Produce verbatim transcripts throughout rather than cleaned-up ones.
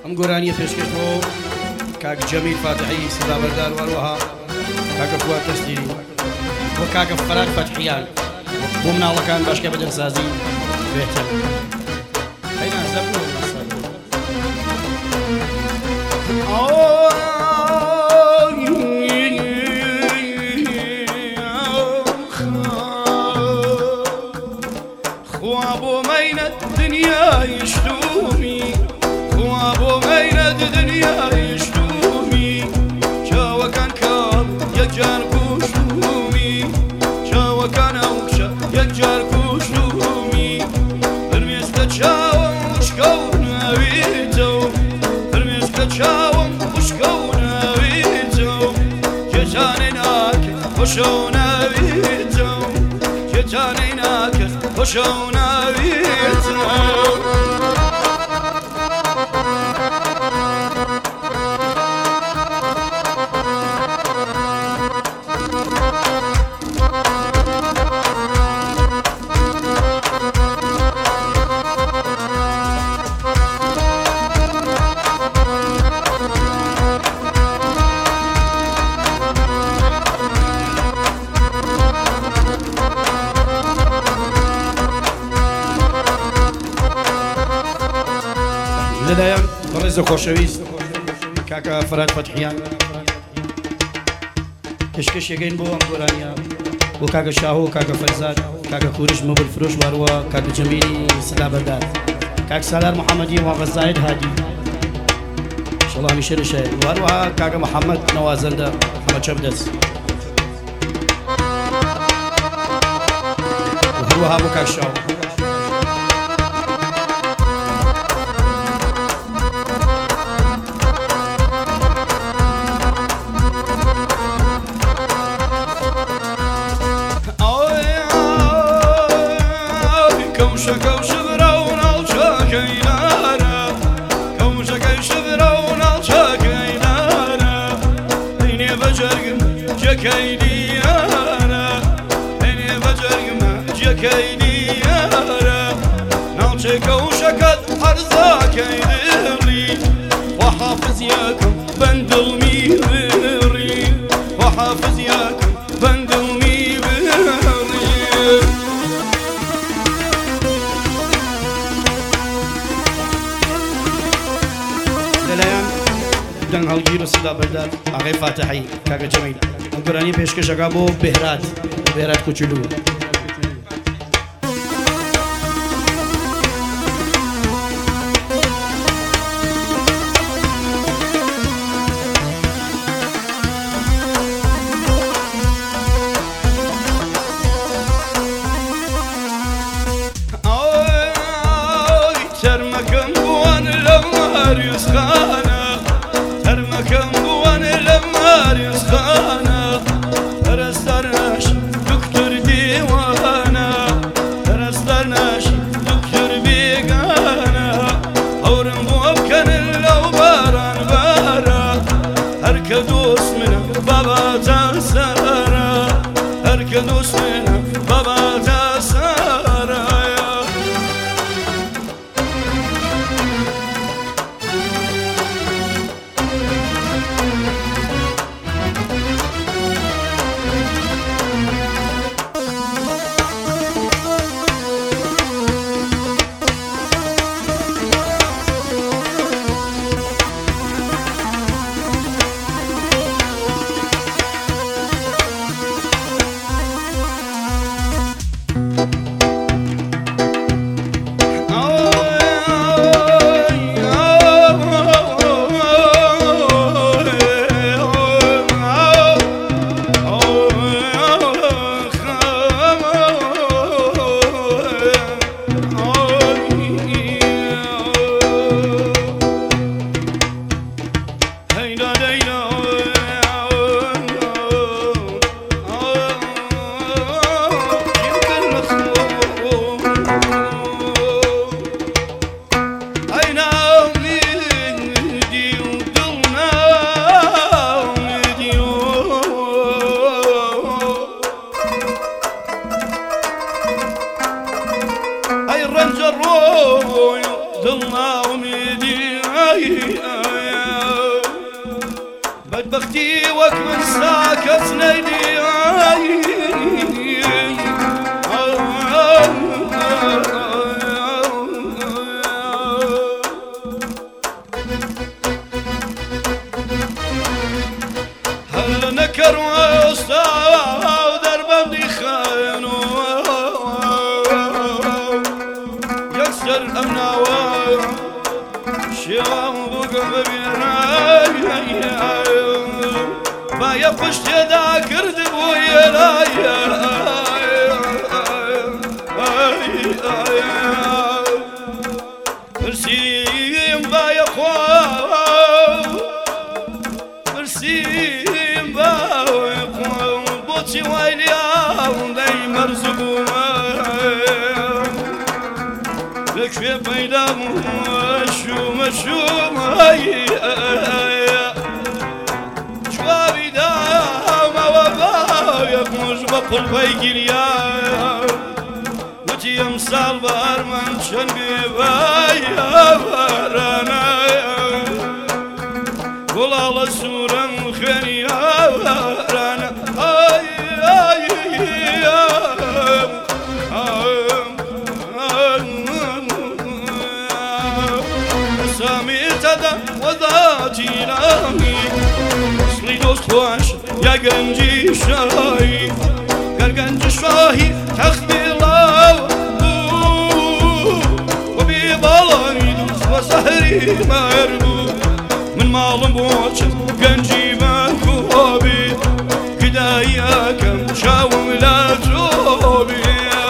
ئەم گۆرانیە پێشکەش بۆ کاک جەمیل فاتحی سەدابەردار وەروەها کاکە فواد تەستیری بۆ کاکە فەرات فەتحیان بۆ مناڵەکان باشکە بەدەمسازی بێتر خەینا زەبوو خوا بۆ مەینە دنیای شتومی خوا بۆ مەینە دنیای شتومی چاوەکان کاڵ یەکجار کوشتومی چاوەکان ئەوشە یەکجار کوشتومی فرمێسکە چاوم وشکە و ناویتەوە فرمێسکە چاوم وشکە و ناویتەوە جێتانەی ناکرد خۆشە و ناویتەوە جێتانەی ناکرد خۆشە و ناویتەوە لەلایەن بەڕێزە خۆشەویست کاکە فەرات فەتحیان پێشکەشێکەین بۆ ئەم گۆرانیە بۆ کاکە شاهۆ و کاکە فەرزاد کاکە کوورش مەبل فرۆش واروە کاکە جەمیلی سەدابەردار کاک سالار محەممەدی واغەزاید هادی ئینشەڵڵا هەمیشە نشایە واروەها کاکە محەممەد نەوازەندە محەممەد چەبدەست هەروەها بۆ کاک شاهۆ جەکەیدیارە هەنێ بەجەرگمە جەکەیدیارە ناوچێکە و شەکەت هەرزاکەی دڵی وەحافز یەکەم بەندڵمی بڕی وەحافز یەکەم بەندڵمی بڕی لەلایەن دەنگ هەڵگیر و سەدابەردار ئاغای فاتحی کاکە جەمیل ئەم گۆرانی پێشکەشەکە بۆ بێهرات بێهرات کوچولو تەرمەکەم بووان لە ماریوسخانە تەرمەکەم بووان لە ماریوسخانە پەرستەرنەش دکتۆر دیوانە پەرستەرنەش دکتۆر بێگانە هەورم بۆ بکەنن لەو باران بارە هەرکە دۆست منە بەباتە سەرە هەرکە دۆست منە بەباتە سەرە دڵنا ومیدی بختي وك من ساكت نيدي هل نكر وسطا ودربني خاينو يكسر أمناوي شوام بقم بيراي بايا فشت دا كرد بويا لايا مرسيم بايا خواه مرسيم بايا خواه بوتي ويليا ولي مرزقو لك في بيدا مشوم مشوم هاي شوابي دام وبايا مش بقول بيجيليا وتي امسال بارمن شنبي بايا بارانا ولا لسورم خنيا بارانا اي اي وذاتي لامي اصلي دوست واش يا قنجي شاي قال قنجي شاهي تخبي الله وبيضل يدوس وسهري مربو من مال بوش قنجي مكوبي كدايا كم شاوم لا توبي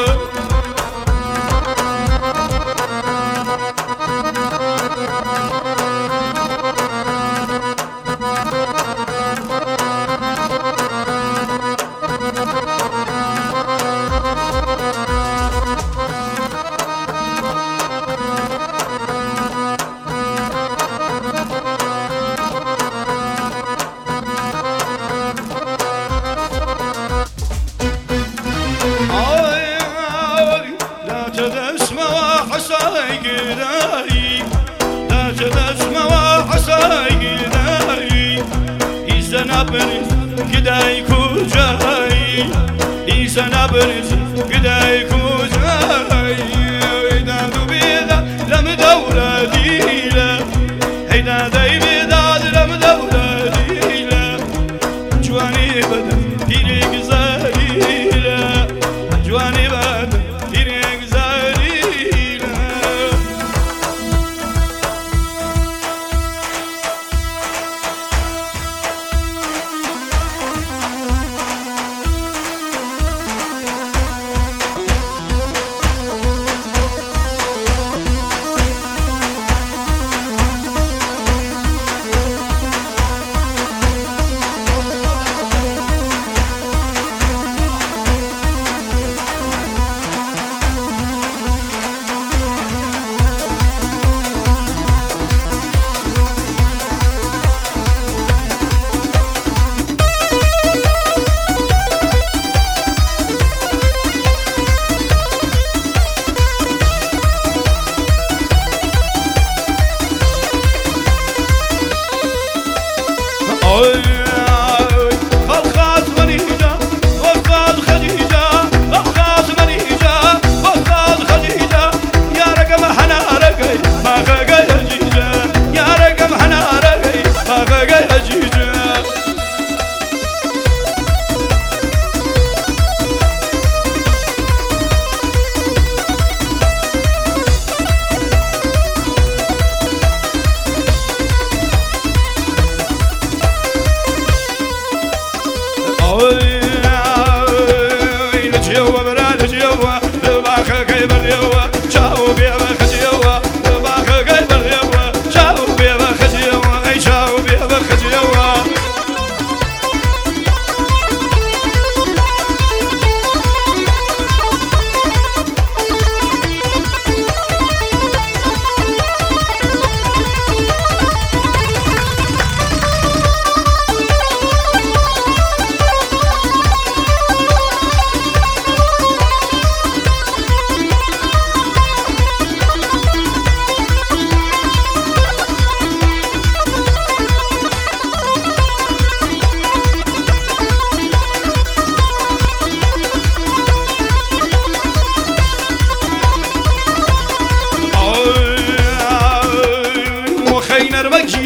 كداي كوجاي إيسانا برز كداي كوجاي دادو بيدا لم دورة ديلا هيدا داي بيدا لم دورة ديلا جواني بدا ديري غزاليلا جواني بدا ديري غزاليلا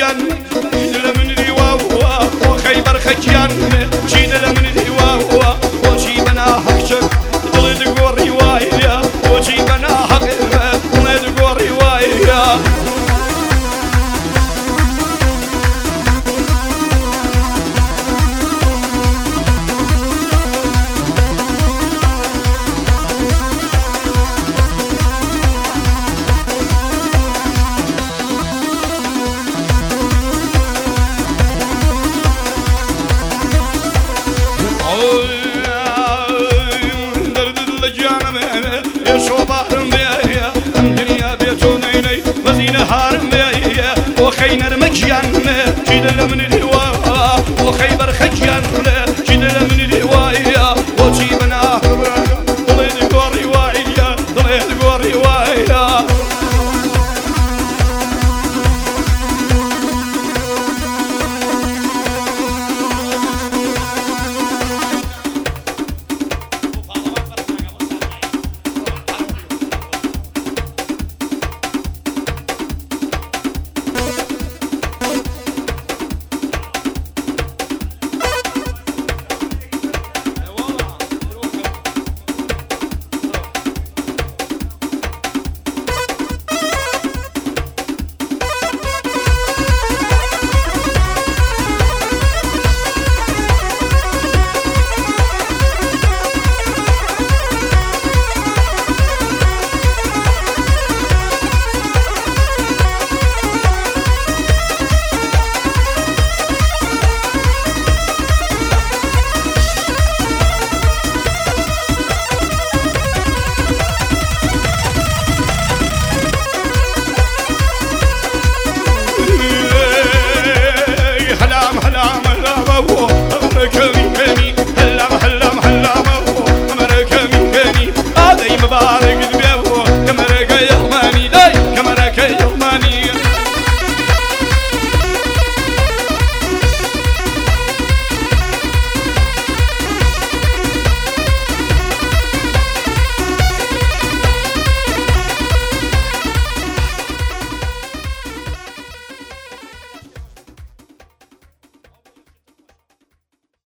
خجيان لمن روا وخيبر خجيان شين لمن روا وشي بنا حقشك ضلد قور رواية وشي بنا حق ضلد قور رواية وخينر مجيان جينا من الهواء وخيبر خجيان جينا من الهواء وجيبنا ضليل قور رواية ضليل قور رواية Mubarak